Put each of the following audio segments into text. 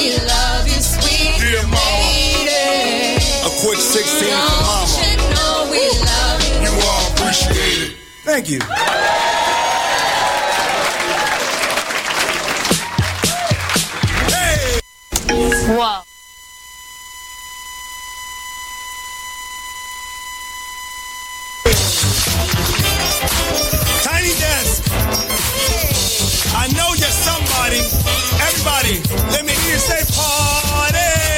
we love you, sweet dear mama. lady. A quick 16 for mama. Don't you know we love you? You are appreciated. Thank you. Hey! Whoa. Tiny Desk. I know you're somebody. Everybody, let me hear you say party.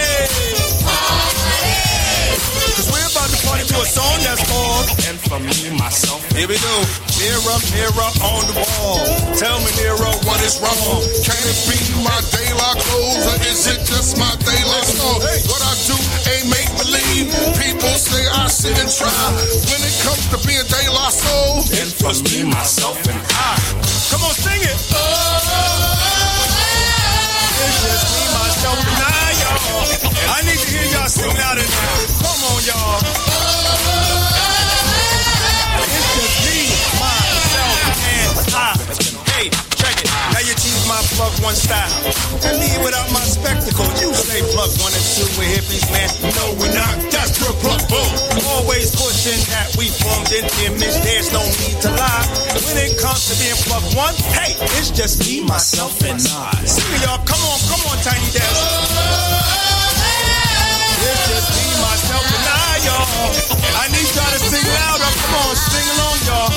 Cause we're about to party to a song that's called And For Me, Myself. Here we go. Mirror, mirror on the wall. Tell me, mirror, what is wrong? Can it be my daylight clothes or is it just my daylight soul? What I do ain't make believe. People say I sit and try. When it comes to being daylight soul, And for me, myself, and I. Come on, sing it. It's just me, myself, and I, y'all. I need to hear y'all sing out and come on, y'all. It's just me, myself, and I. Hey, check it. Now you choose my plug one style. And me without my spectacle. You say plug 1 and 2 with hippies, man. No, we're not. That's your plug, boom. Always pushing that we formed an image. There's no need to lie. When it comes to being plug 1, hey, it's just me, myself, and I. Sing it, y'all. Come on, Tiny Desk. It's just me, myself, and I, y'all. I need y'all to sing louder. Come on, sing along, y'all.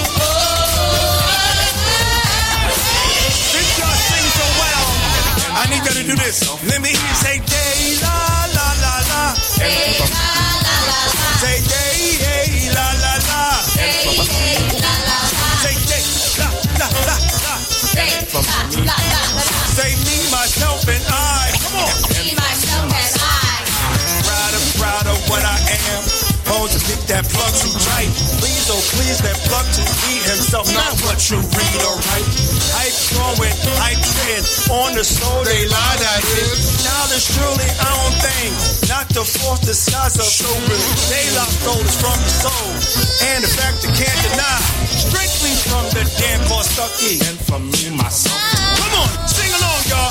Since y'all sing so well, I need y'all to do this. Let me hear you say day la la la la. Say la la la la. Say day la la la. Say la la la. Say day la la la la. Say la la la. Say me, myself, and I. Come on. Me, myself, and I. Proud of what I am. Supposed to pick that plug too tight. Please, oh please, that plug to read himself, not what you read or write. Hype throwing, hype tread on the soul, they lie that is. Now the surely I don't think, not the false disguise of showbiz. They lost souls from the soul, and the fact they can't deny. Strictly from the damn called Stucky. And for me, myself. Come on, sing along, y'all.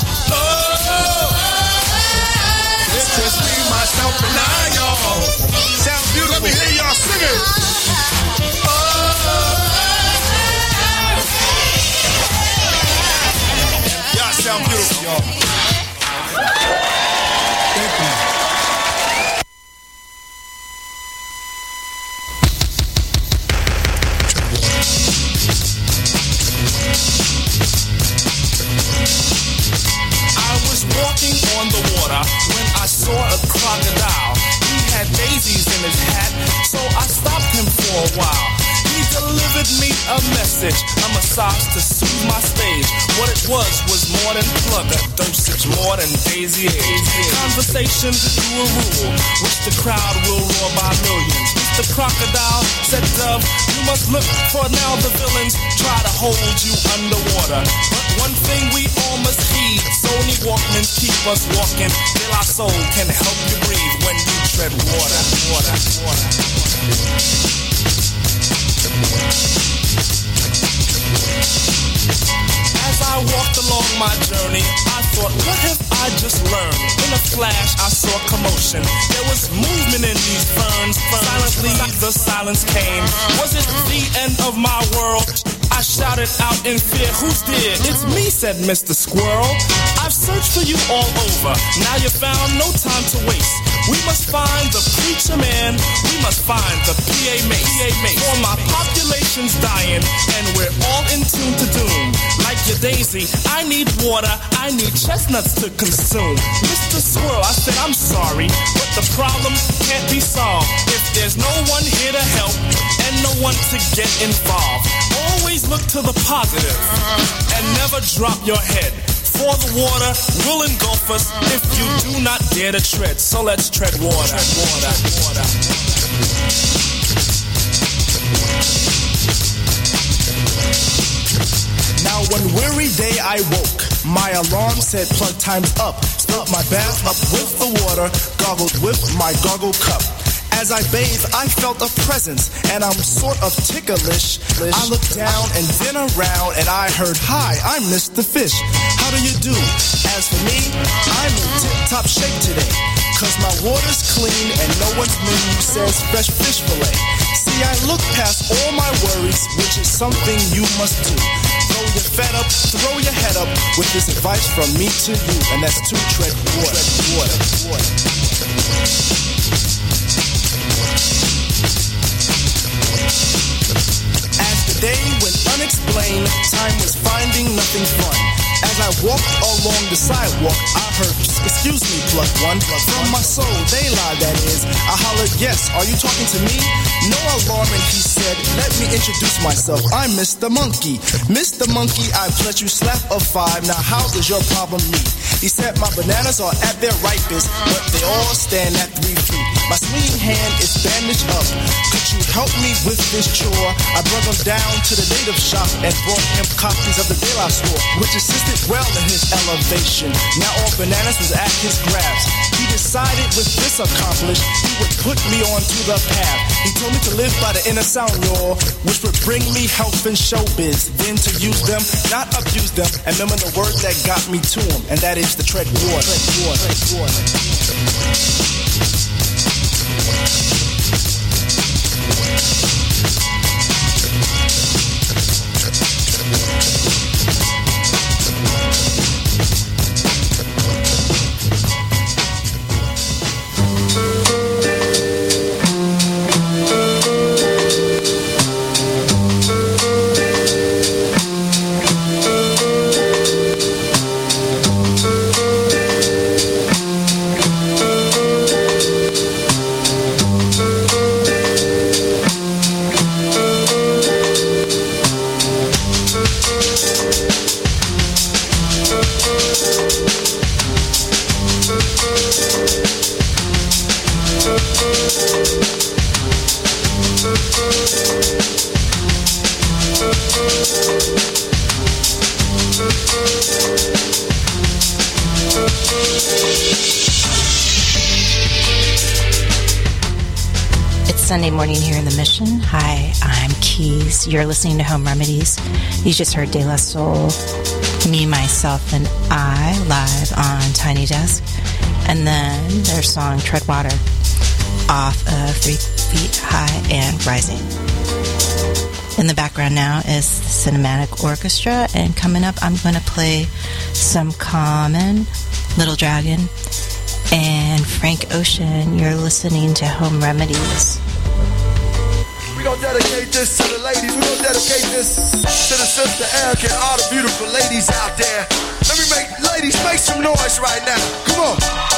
It's just me, myself, and I, y'all. Sounds beautiful. Let me hear y'all sing it. Y'all sound beautiful, y'all. Thank you. I was walking on the water when I saw a crocodile. He had daisies in his hat, so I stopped him for a while. He delivered me a message, a massage to soothe my stage. What it was more than plug, a dosage more than daisy age. Conversation through a rule, which the crowd will roar by millions. The crocodile said, Dove, you must look for now the villains try to hold you underwater. But one thing we all must heed, Sony Walkman keep us walking, till our soul can help you breathe when you tread water. As I walked along my journey, I thought, what have I just learned? In a flash, I saw commotion. There was movement in these ferns. Silently, the silence came. Was it the end of my world? I shouted out in fear, who's there? It's me, said Mr. Squirrel. I've searched for you all over. Now you found, no time to waste. We must find the preacher man. We must find the PA mace. For my population's dying, and we're all in tune to doom. Like your daisy, I need water. I need chestnuts to consume. Mr. Squirrel, I said, I'm sorry, but the problem can't be solved if there's no one here to help and no one to get involved. Always look to the positive and never drop your head. For the water will engulf us if you do not dare to tread. So let's tread water. Now one weary day I woke. My alarm said plug time's up. Filled my bath up with the water, gargled with my gargle cup. As I bathed, I felt a presence, and I'm sort of ticklish. I looked down and then around, and I heard, hi, I'm Mr. Fish. How do you do? As for me, I'm in tip top shape today. Cause my water's clean and no one's menu says fresh fish fillet. See, I look past all my worries, which is something you must do. Though you're fed up, throw your head up with this advice from me to you, and that's to tread water. As the day went unexplained, time was finding nothing fun. As I walked along the sidewalk, I heard, excuse me, plug one. From my soul, they lied, that is. I hollered, yes, are you talking to me? No alarming, he said, let me introduce myself. I'm Mr. Monkey. Mr. Monkey, I've let you slap a 5. Now how does your problem meet? He said my bananas are at their ripest, but they all stand at 3 feet. My swinging hand is bandaged up. Could you help me with this chore? I brought him down to the native shop and brought him copies of the De La Store, which assisted well in his elevation. Now all bananas was at his grasp. He decided with this accomplished, he would put me onto the path. He told me to live by the inner sound law, which would bring me health and showbiz. Then to use them, not abuse them, and remember the word that got me to him, and that is to tread water. Sunday morning here in the Mission. Hi, I'm Keys. You're listening to Home Remedies. You just heard De La Soul, Me, Myself, and I live on Tiny Desk. And then their song Tread Water off of 3 Feet High and Rising. In the background now is the Cinematic Orchestra. And coming up, I'm going to play some Common, Little Dragon, and Frank Ocean. You're listening to Home Remedies. We gon' dedicate this to the ladies. We gon' dedicate this to the sister Erica and all the beautiful ladies out there. Ladies, make some noise right now. Come on.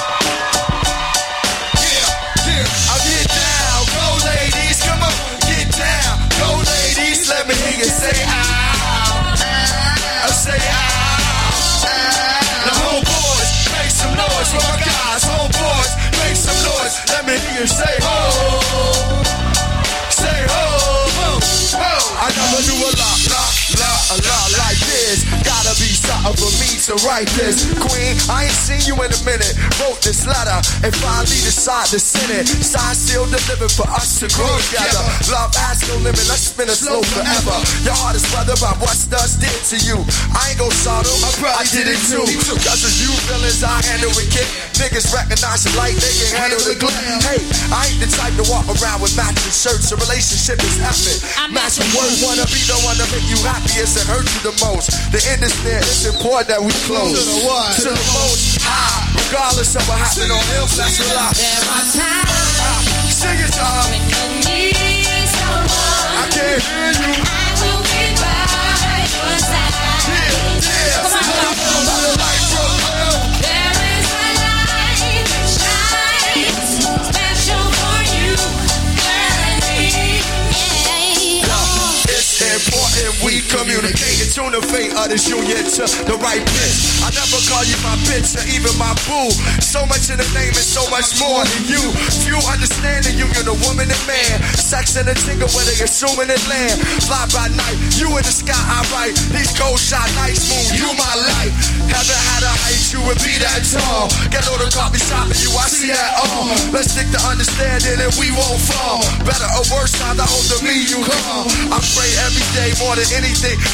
Yeah. I'll get down. Go ladies, come on. Get down. Go ladies, let me hear you say ow. I say ow. Now homeboys, make some noise for my guys. Homeboys, make some noise. Let me hear you say ho. Say ho, ho, ho. I never knew a lot like this. Gotta be something for me to write this. Queen, I ain't seen you in a minute. Wrote this letter and finally decided to send it. Signed, sealed, delivered for us to grow together. Love has no limit, let's spin it slow forever. Your heart is weathered by what studs did to you. I ain't gon' sorrow, I did it too. Cause as you feelings, I handle it, kid. Niggas recognize it like they can handle the glam. Hey, I ain't the type to walk around with matching shirts. A relationship is epic. Matching words, wanna be the one to make you happiest and hurt you the most. The end is there, it's important that we close to the most high. Regardless of what happened on hills, that's a lot. There are times sing it, y'all. when you need someone. I can't hear you. I will be by your side. Yeah. Come on. The light broke down. There is a light that shines special for you, girl, and me. Yeah. It's important we communicate and tune the fate of this union to the right pitch. I never call you my bitch or even my boo. So much in the name and so much more than you. Few understand the union of woman and man. Sex and a tingle when they assuming it land. Fly by night, you in the sky, I write. These gold shot nights, moon, you my life. Haven't had a height, you would be that tall. Get on the coffee shop and you, I see that all. Let's stick to understanding and we won't fall. Better or worse times, I hope to me you call. I pray every day more than anything. Friends will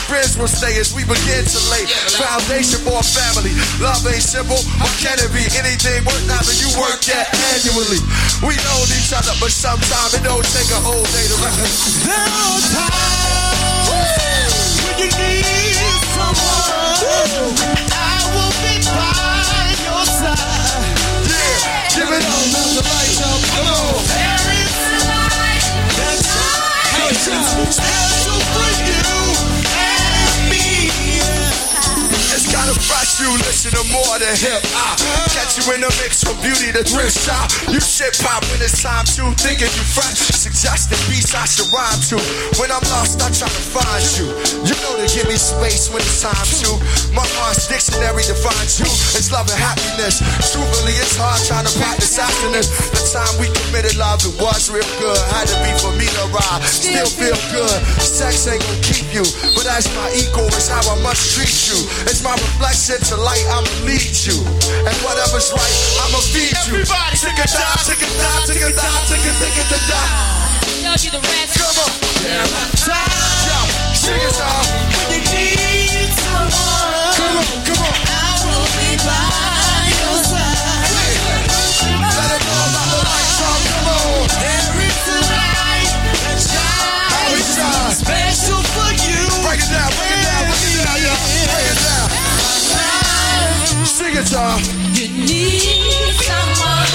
will stay as we begin to lay foundation for a family. Love ain't simple, or can it be? Anything worth having you work at annually. We know each other, but sometimes it don't take a whole day to There are times when you need someone. I will be by your side. Yeah, give it all, let the lights up, come on. There is a light that's special for you and me. It's gotta rush you, listen to more than hip hop. Catch you in the mix from beauty to thrift shop. You shit pop when it's time to, thinking you fresh. Suggesting beats I should rhyme to. When I'm lost, I try to find you. You know to give me space when it's time to. My heart's dictionary defines you. It's love and happiness. Truthfully, it's hard trying to practice happiness. The time we committed love, it was real good. Had to be for me to ride. Still feel good. Sex ain't gonna keep you, but as my equal, it's how I must treat you. It's my reflection to light, I'ma lead you. And whatever's right, I'ma feed you. Everybody, Take a die, take a die, take a die, take a die. Y'all do the rest. Come on. there are times Yo, sing it out. when you need someone. Come on. I will be by your side. Let it know about the lights on, come on. There is a light that shines special for you. Break it down, break it down, break it down, y'all. Break it down. Sing it, y'all. You need someone.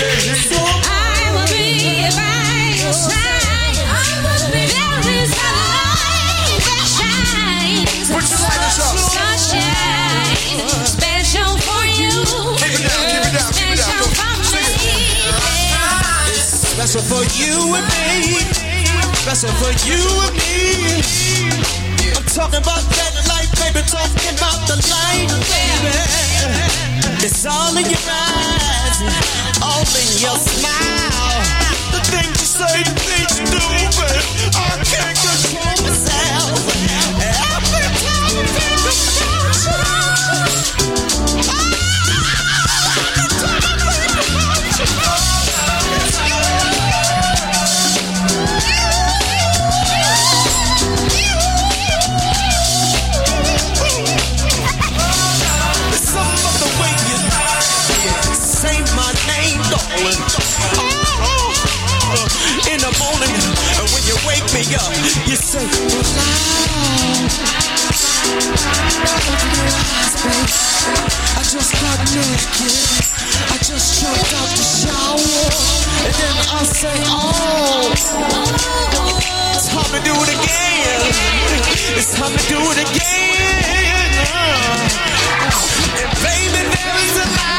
I will be by your side. There is a light that shines. Put your lighters up. Sunshine, special for you. Keep it down, keep it down, keep it down. Special Come on, for sing it. me. Special for you and me. Special for you and me. I'm talking about that light, baby. Talking about the light, baby. It's all in your eyes, all in your smile. The things you say, the things you do, baby. I can't control myself. Every time I think about you, every time I think about you. Some of the way you say my name, darling. In the morning, and when you wake me up, you say, I just got naked. I just jumped out the shower. And then I say, oh, it's time to do it again. It's time to do it again. And baby, there is a light.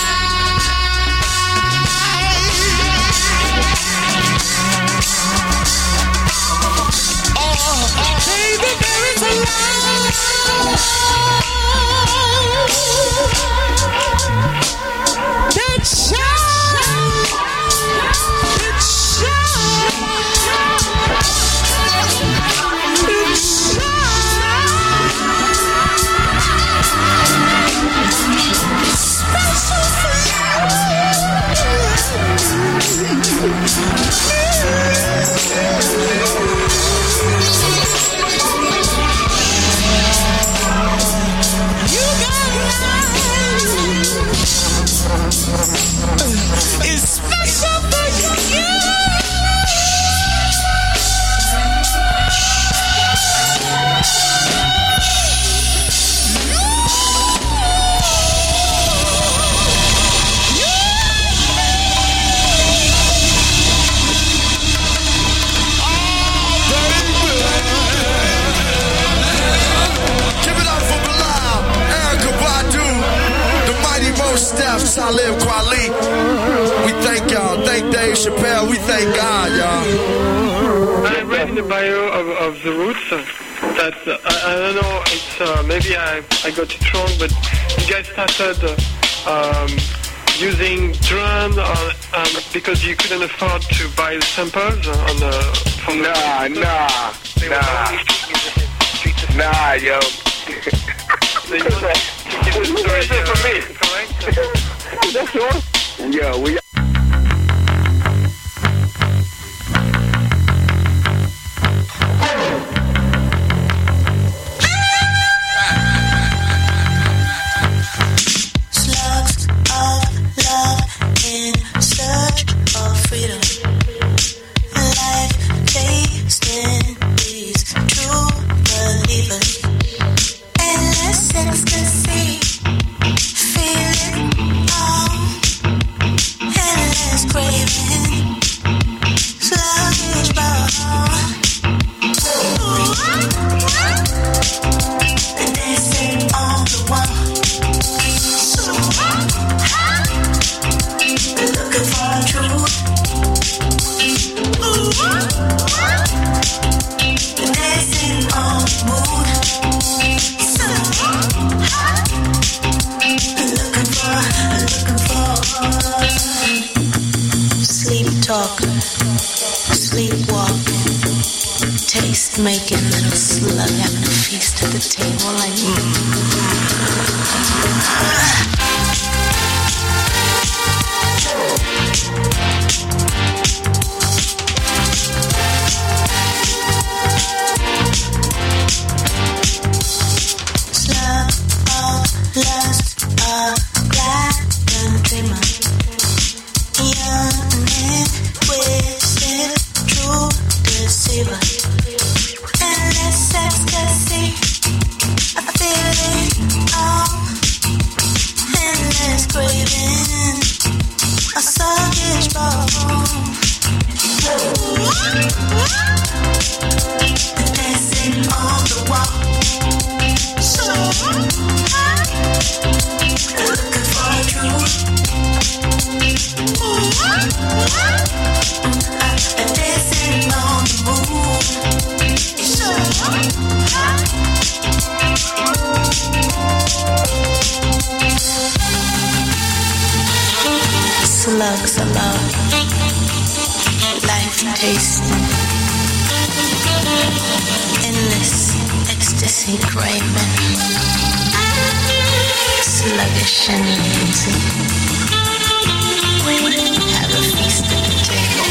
Oh, baby, there is a light that shines. It shines. It shines. Special for you got life. It's special for you. Give it up for Bilal, Erykah Badu, the mighty Mos Def, Talib Kweli. We thank y'all. Thank Dave Chappelle. We thank God, y'all. I read in the bio of the Roots that I don't know. It's maybe I got it wrong, but you guys started using drone because you couldn't afford to buy the samples on the from the. Nah, yo. So you want to give the story correct? That's all. Yo, we. Sleepwalking, taste making, little slug having a feast at the table like lust, a platinum dreamer, young and twisted, true deceiver, endless ecstasy, I feel it all, endless craving, a sluggish ball, dancing on the wall. So looking for a truth, and dancing on the moon. So slugs of love, life tasting, endless ecstasy craving, sluggish and lazy, have a feast at the table.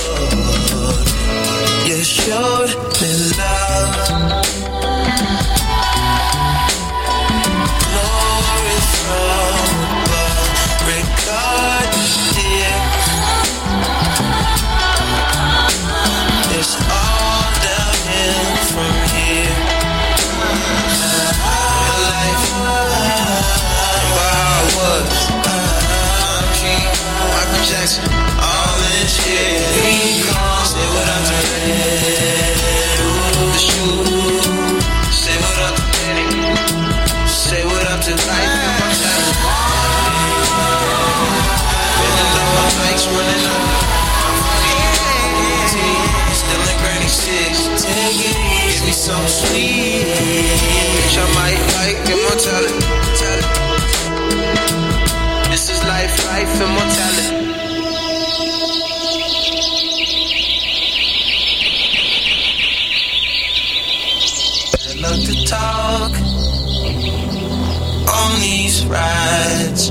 You showed me love. so sweet. Bitch, I might like immortality. This is life, immortality. I love to talk on these rides.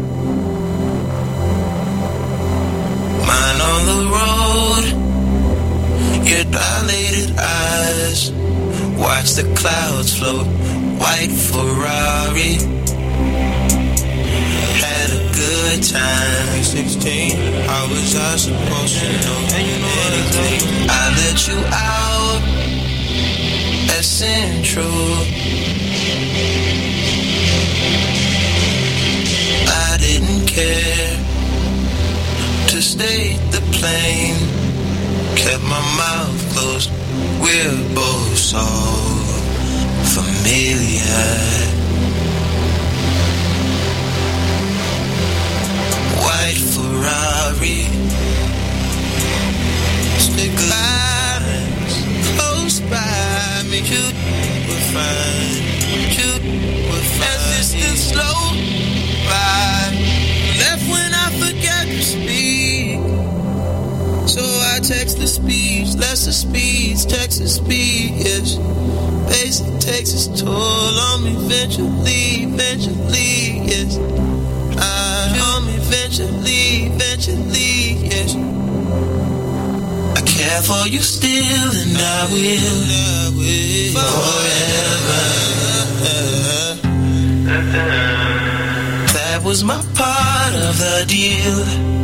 Mine on the road, your dilated eyes. Watch the clouds float, white Ferrari. Had a good time. 16, how was I supposed to know anything? I let you out at Central. I didn't care to stay the plane. Kept my mouth closed. We're both so familiar. White Ferrari. Stick lines close by me. You were fine. You were fine. As this is slow ride. Left when I forgot to speak. So I text the speech, lesser speeds, Texas speed, yes. Basic takes its toll on me eventually, yes. On me eventually, yes. I care for you still, and I will forever. That was my part of the deal.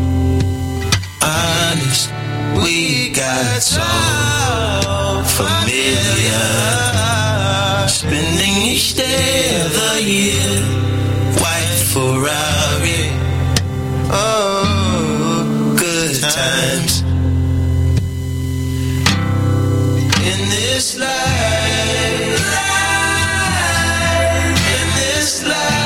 Honest, we got so familiar. Spending each day of the year. White Ferrari. Oh, good times. In this life. In this life.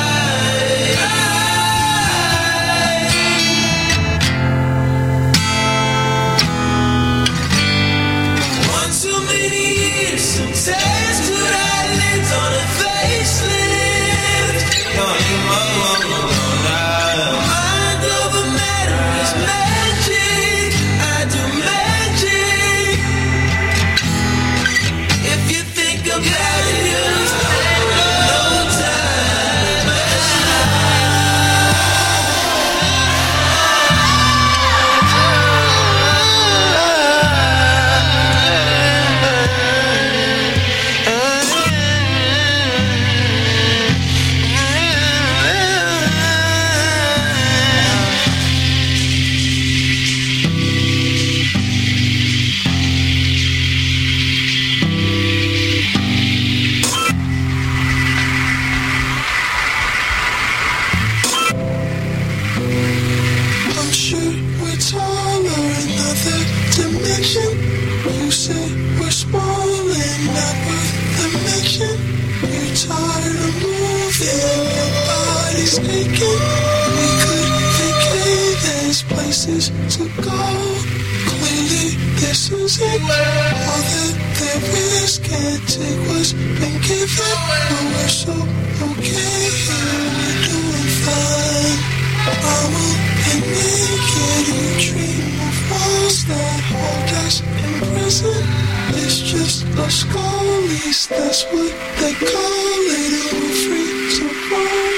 To go, clearly this is it. All that there is, can't take what's been given. But we're so okay here, we're doing fine. I'm up and naked, you dream of walls that hold us in prison. It's just a scullies, that's what they call it, and we're free to roam.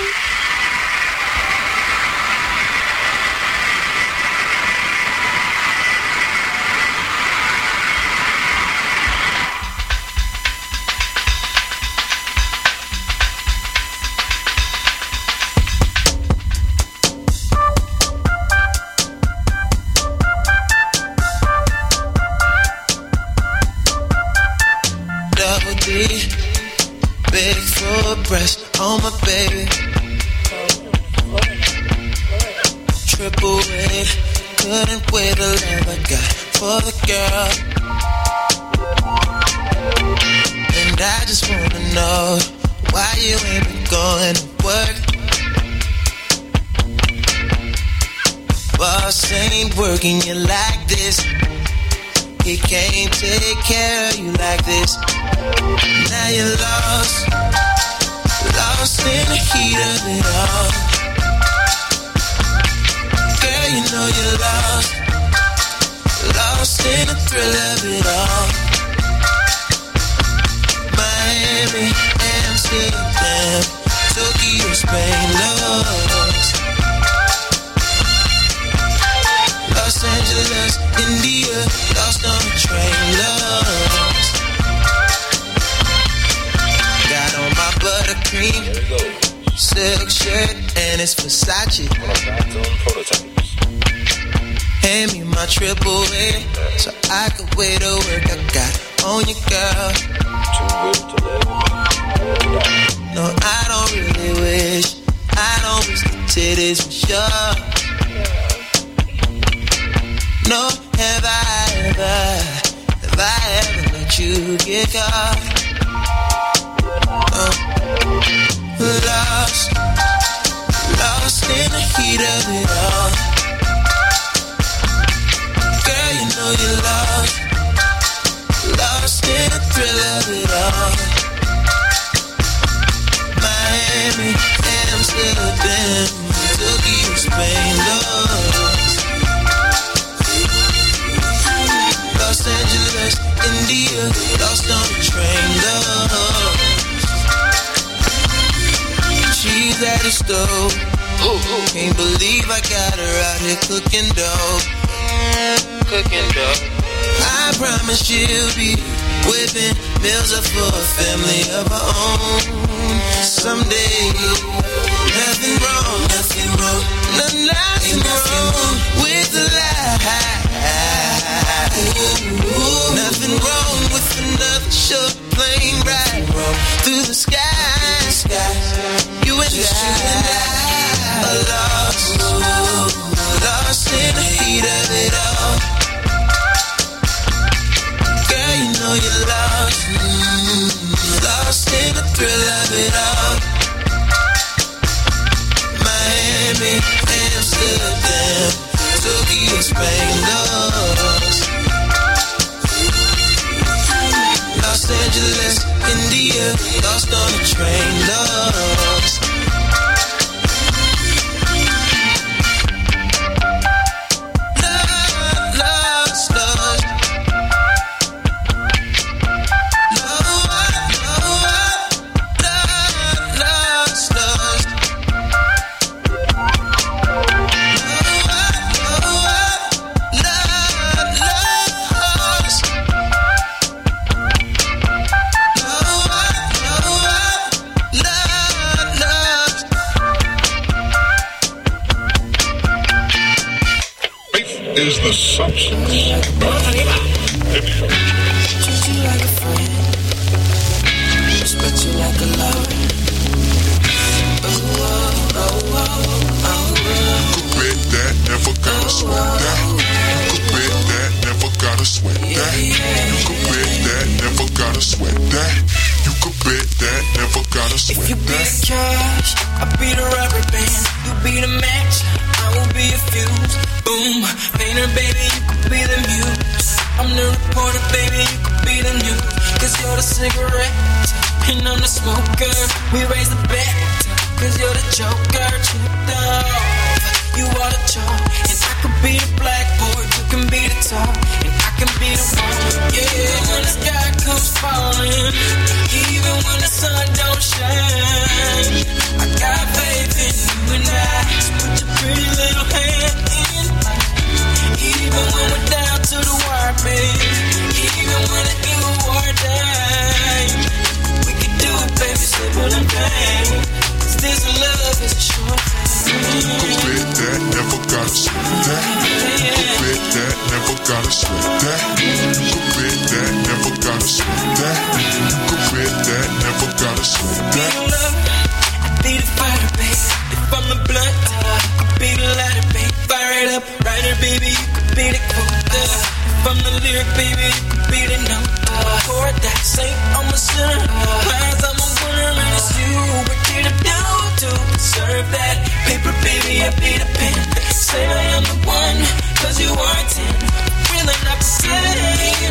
Big full breast on my baby. Triple weight, couldn't wait the love I got for the girl. And I just wanna know why you ain't been going to work. Boss ain't working you like this. he can't take care of you like this. Now you're lost, lost in the heat of it all. Girl, you know you're lost, lost in the thrill of it all. Miami, Amsterdam, Tokyo, Spain, lost. Los Angeles, India, lost on the train, lost. Got on my buttercream silk shirt and it's Versace. Hand me my triple A so I could wait to work. I got on you, girl. No, I don't really wish. I don't wish the titties were sure. No, have I ever let you get caught? Lost, lost in the heat of it all. Girl, you know you're lost, lost in the thrill of it all. Miami, Amsterdam, Tokyo, Spain, lost. Los Angeles, India, lost on the train, lost. She's at the stove, can't believe I got her out here cooking dough. I promise she'll be whipping meals up for a family of her own someday. Nothing wrong, nothing wrong with the lie. Nothing wrong with another short plane ride through the sky. You and I are lost, lost in the heat of it all. Girl, you know you're lost, lost in the thrill of it all. Miami, Amsterdam, Tokyo, Spain, lost. Los Angeles, India, lost on the train, lost. Lost, lost. Is the substance. Treat you like a friend, respect you like a lover. Could bet that, never gotta sweat that. You could bet that, never gotta sweat that. You could bet that, never gotta sweat that. You could bet that, never gotta sweat that. If you be the cash, I'll be the rubber band. You be the match, I will be a fuse. Boom, painter, baby, you could be the muse. I'm the reporter, baby, you could be the news. Cause you're the cigarette, and I'm the smoker. We raise the bet, cause you're the joker. Tripped off, you are the chalk. And I could be the blackboard, you can be the top. And I can be the one, yeah. When the sky comes falling, even when the sun don't shine, I got faith in you and I. So put your pretty little hand in mine. Even when we're down to the wire, babe. Even when the you or die, we can do it, baby, simple and plain. Cause this love is a short thing. You could bet that, never gotta sweat that. You could bet that, never gotta sweat that. You could bet that, never gotta sweat that. You could bet that, never gotta sweat that. I'd be the fighter, babe. If I'm the blunt, you could be the lighter, babe. Fire it up, writer, baby, you could be the quote. If I'm the lyric, baby, you could be the note. Chord that saint, I'm a sinner. Lines, I'm a winner, and it's you. We're here to do to serve that paper, baby, I be the pen. Say I am the one, cause you are 10. Really not pretending.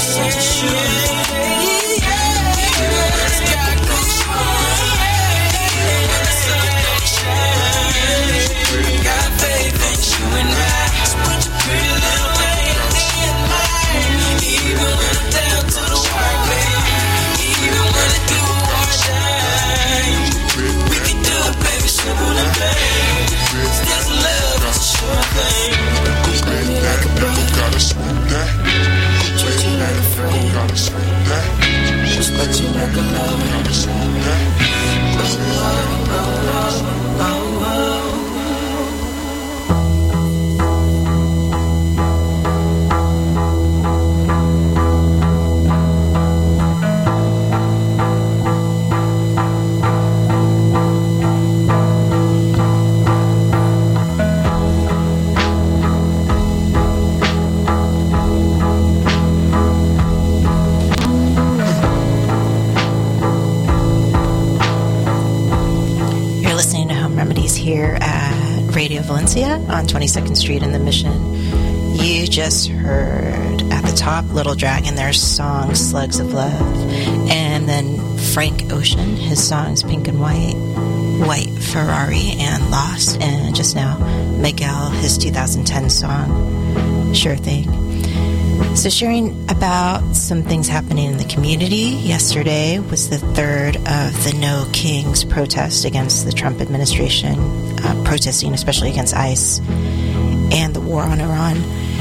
Valencia on 22nd Street in the Mission. You just heard at the top Little Dragon, their song Slugs of Love, and then Frank Ocean, his songs Pink and White, White Ferrari, and Lost, and just now Miguel, his 2010 song Sure Thing. So sharing about some things happening in the community. Yesterday was the third of the No Kings protest against the Trump administration, protesting especially against ICE and the war on Iran.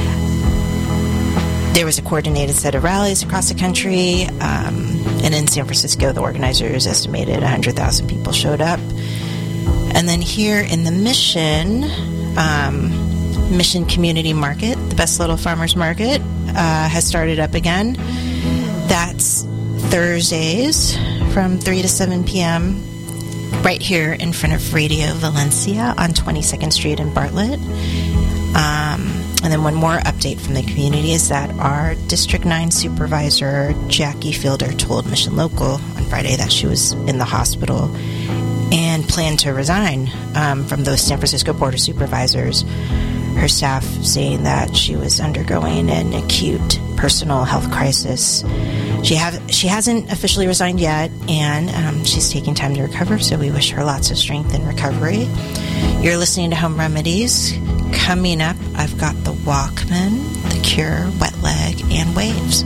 There was a coordinated set of rallies across the country, and in San Francisco, the organizers estimated 100,000 people showed up. And then here in the Mission, Mission Community Market, the Best Little Farmers Market, has started up again. That's Thursdays from 3 to 7 p.m. right here in front of Radio Valencia on 22nd Street in Bartlett. And then one more update from the community is that our District 9 Supervisor, Jackie Fielder, told Mission Local on Friday that she was in the hospital and planned to resign from those San Francisco Board of Supervisors. Her staff saying that she was undergoing an acute personal health crisis. She hasn't officially resigned yet, and she's taking time to recover, so we wish her lots of strength in recovery. You're listening to Home Remedies. Coming up, I've got The Walkmen, The Cure, Wet Leg, and Waves.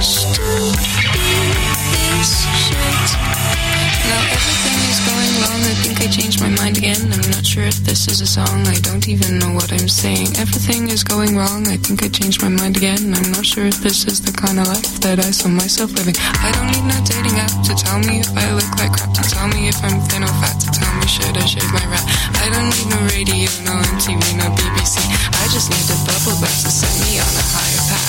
used to be this shit. Now everything is going wrong, I think I changed my mind again. I'm not sure if this is a song, I don't even know what I'm saying. Everything is going wrong, I think I changed my mind again. I'm not sure if this is the kind of life that I saw myself living. I don't need no dating app to tell me if I look like crap, to tell me if I'm thin or fat, to tell me should I shave my rat. I don't need no radio, no MTV, no BBC. I just need a bubble bath to set me on a higher path.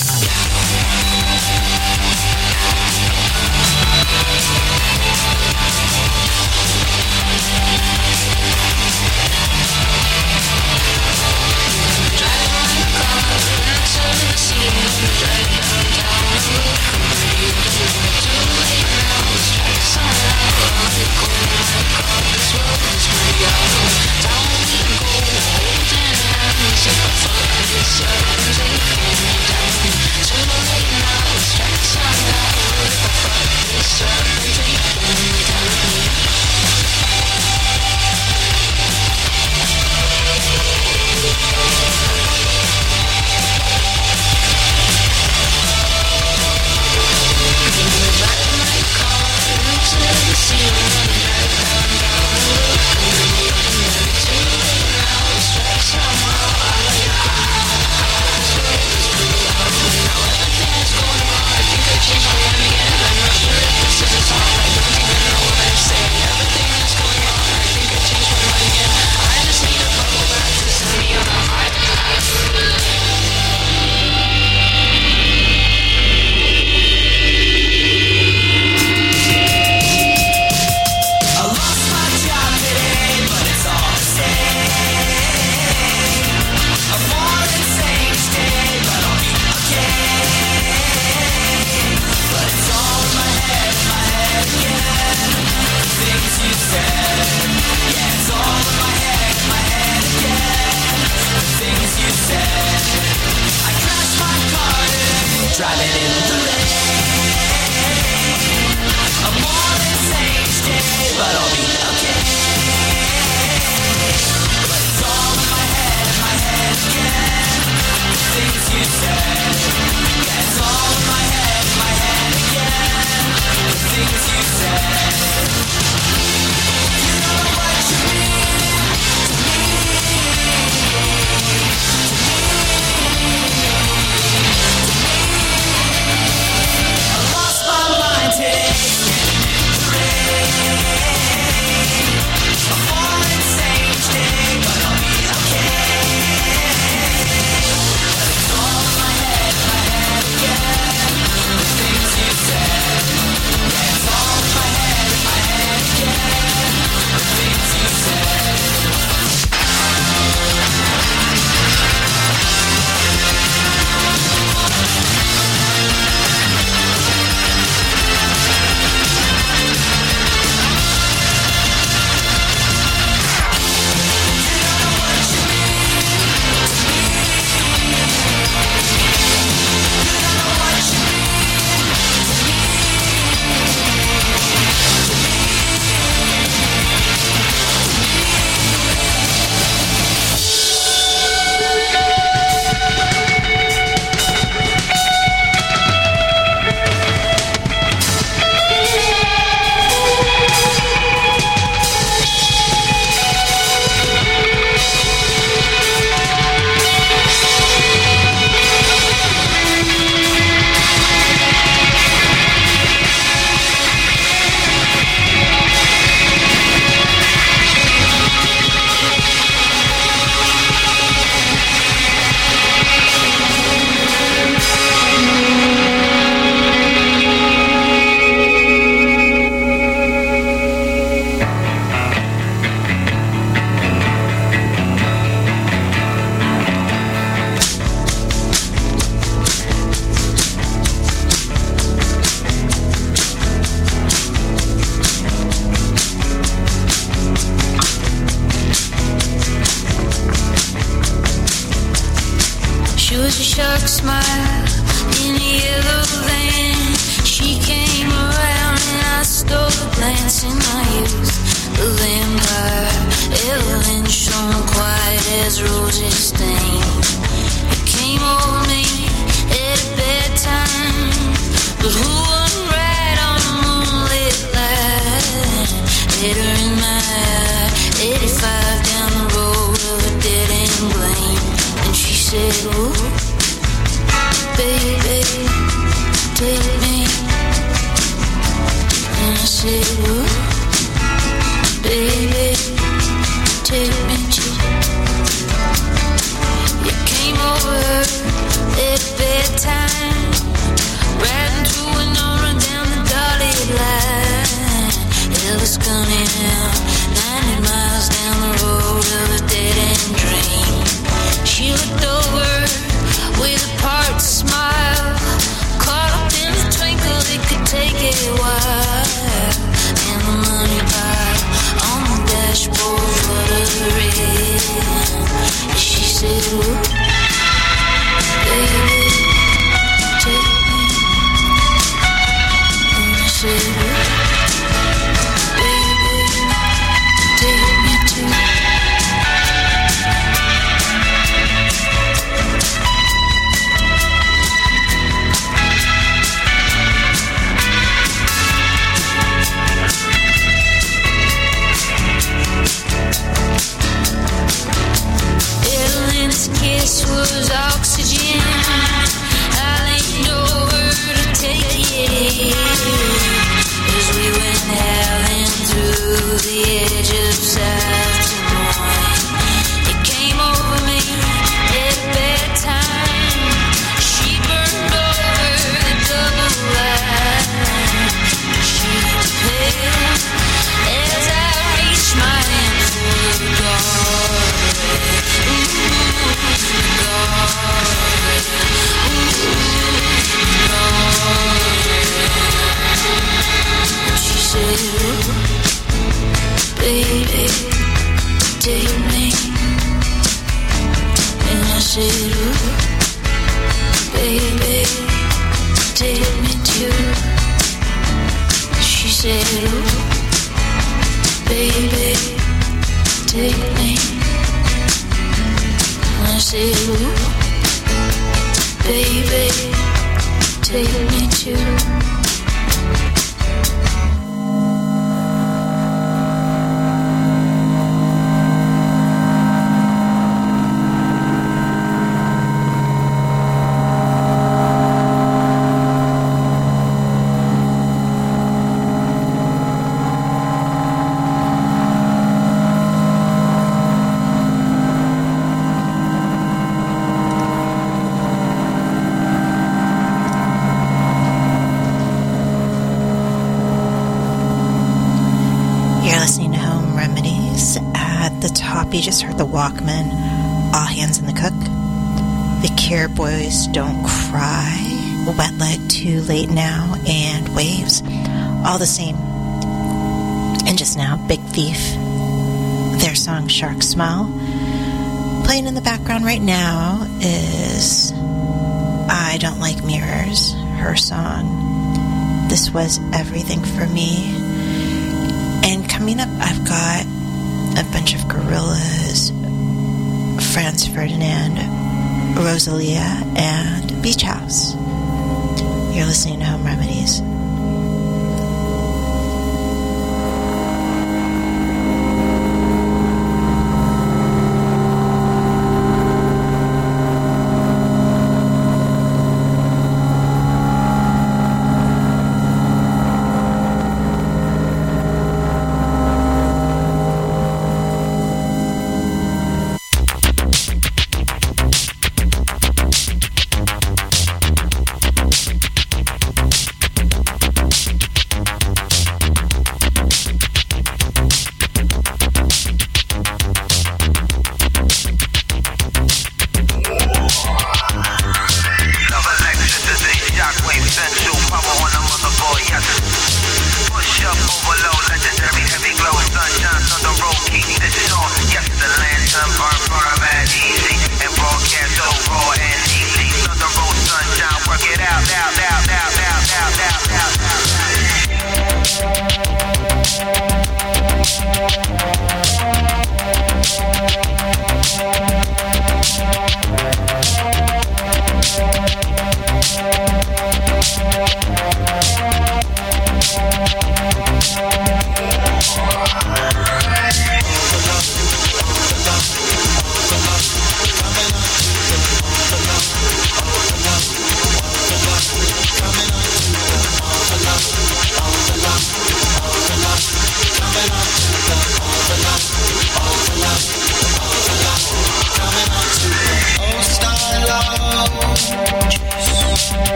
was a shark smile in a yellow van. She came around and I stole a glance in my youth. The vampire Evelyn shone quiet as roses stained. It came over me at a bad time, but too. She said, "Ooh, baby, take me." I said, "Ooh, baby, take me too." You just heard the Walkmen, All Hands in the Cook, The Cure, Boys Don't Cry, Wet Leg, Too Late Now, and Waves, all the same. And just now, Big Thief, their song Shark Smile. Playing in the background right now is I Don't Like Mirrors, her song. This was everything for me. And coming up, I've got a bunch of Gorillaz, Franz Ferdinand, Rosalia, and Beach House. You're listening to Home Remedies.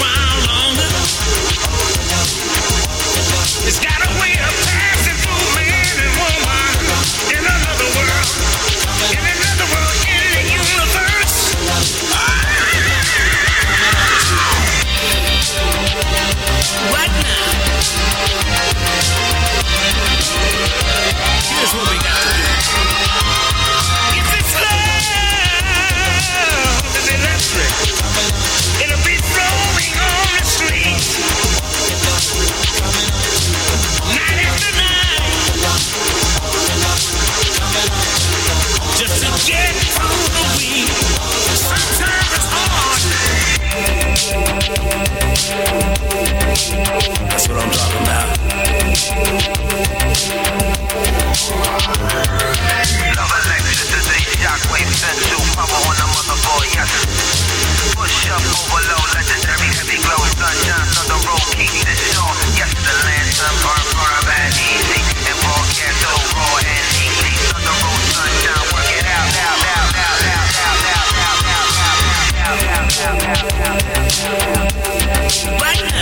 It's got a way of passing through me. Love electricity, shockwave, sensual power on the motherboard, yes. Push up, overload, legendary, heavy glow, sunshine, thunder roll, keep this show. Yes, the lantern burn bad, easy, and broadcast so raw and easy. Thunder roll, sunshine, work it out, right